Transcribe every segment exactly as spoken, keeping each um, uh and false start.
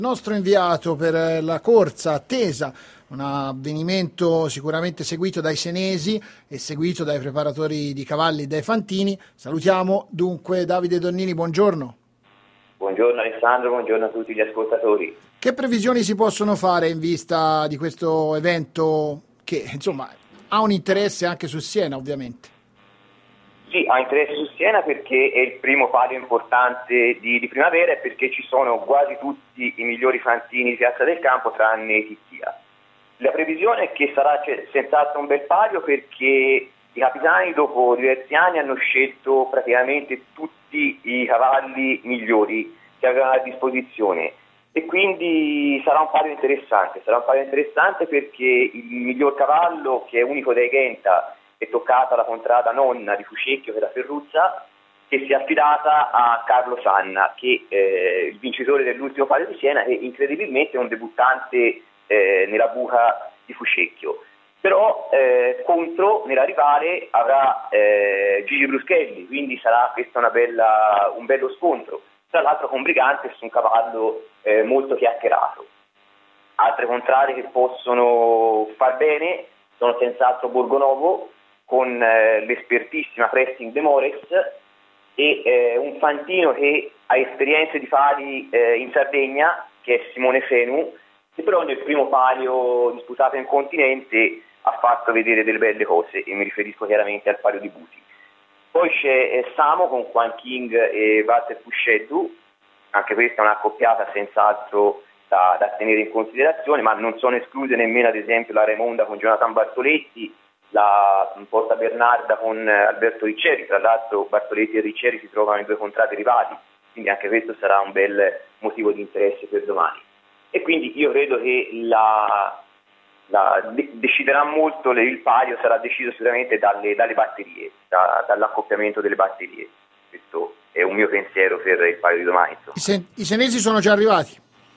Nostro inviato per la corsa attesa, un avvenimento sicuramente seguito dai senesi e seguito dai preparatori di cavalli e dai fantini. Salutiamo dunque Davide Donnini, buongiorno. Buongiorno Alessandro, buongiorno a tutti gli ascoltatori. Che previsioni si possono fare in vista di questo evento che insomma ha un interesse anche su Siena, ovviamente? Sì, ha interesse su Siena perché è il primo palio importante di, di primavera e perché ci sono quasi tutti i migliori fantini di Piazza del Campo tranne Titia. La previsione è che sarà senz'altro un bel palio perché i capitani dopo diversi anni hanno scelto praticamente tutti i cavalli migliori che avevano a disposizione e quindi sarà un palio interessante, sarà un palio interessante perché il miglior cavallo, che è unico dei Genta, è toccata la contrada nonna di Fucecchio, che è la Ferruzza, che si è affidata a Carlo Sanna, che è eh, il vincitore dell'ultimo palio di Siena e incredibilmente è un debuttante eh, nella buca di Fucecchio. Però eh, contro, nella rivale, avrà eh, Gigi Bruschelli, quindi sarà questo una bella, un bello scontro. Tra l'altro con Brigantes, un cavallo eh, molto chiacchierato. Altre contrarie che possono far bene sono senz'altro Borgonovo, con eh, l'espertissima Pressing de Mores e eh, un fantino che ha esperienze di pali eh, in Sardegna, che è Simone Fenu, che però nel primo palio disputato in continente ha fatto vedere delle belle cose e mi riferisco chiaramente al palio di Buti. Poi c'è eh, Samo con Juan King e Walter Pusceddu, anche questa è una accoppiata senz'altro da, da tenere in considerazione, ma non sono escluse nemmeno ad esempio la Raimondo con Jonathan Bartoletti, la Porta Bernarda con Alberto Ricceri. Tra l'altro Bartoletti e Ricceri si trovano in due contrade rivali, quindi anche questo sarà un bel motivo di interesse per domani. E quindi io credo che la, la, de- deciderà molto, il palio sarà deciso sicuramente dalle, dalle batterie, da, dall'accoppiamento delle batterie. Questo è un mio pensiero per il palio di domani. I, sen- I senesi sono già arrivati?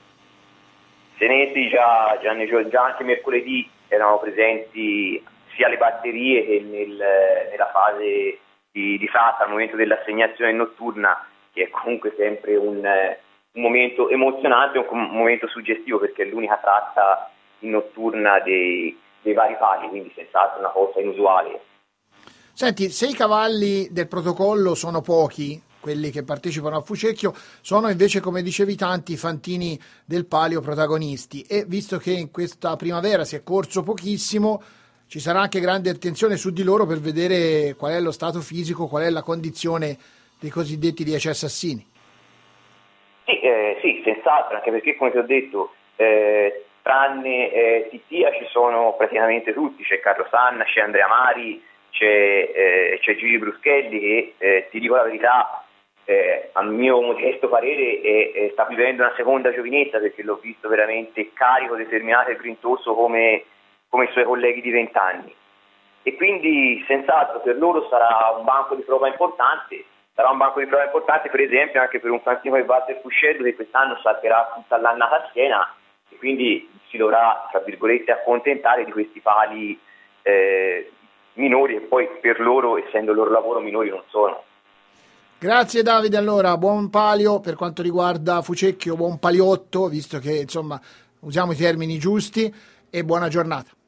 I senesi già, già, già anche mercoledì erano presenti sia le batterie che nel, nella fase di, di fatta, al momento dell'assegnazione notturna, che è comunque sempre un, un momento emozionante, un, un momento suggestivo perché è l'unica tratta in notturna dei, dei vari pali, quindi senz'altro una cosa inusuale. Senti, se i cavalli del protocollo sono pochi, quelli che partecipano a Fucecchio, sono invece, come dicevi, tanti i fantini del palio protagonisti e visto che in questa primavera si è corso pochissimo, ci sarà anche grande attenzione su di loro per vedere qual è lo stato fisico, qual è la condizione dei cosiddetti dieci assassini. Sì, eh, sì, senz'altro, anche perché come ti ho detto, eh, tranne eh, Titia ci sono praticamente tutti, c'è Carlo Sanna, c'è Andrea Mari, c'è, eh, c'è Gigi Bruschelli che, eh, ti dico la verità, eh, a mio modesto parere eh, eh, sta vivendo una seconda giovinezza perché l'ho visto veramente carico, determinato e grintoso come come i suoi colleghi di vent'anni e quindi senz'altro per loro sarà un banco di prova importante, sarà un banco di prova importante per esempio anche per un fantino come Walter Pusceddu che quest'anno salterà tutta l'annata a Siena e quindi si dovrà tra virgolette accontentare di questi pali eh, minori e poi per loro, essendo il loro lavoro, minori non sono. Grazie Davide, allora buon palio per quanto riguarda Fucecchio, buon paliotto visto che insomma usiamo i termini giusti e buona giornata.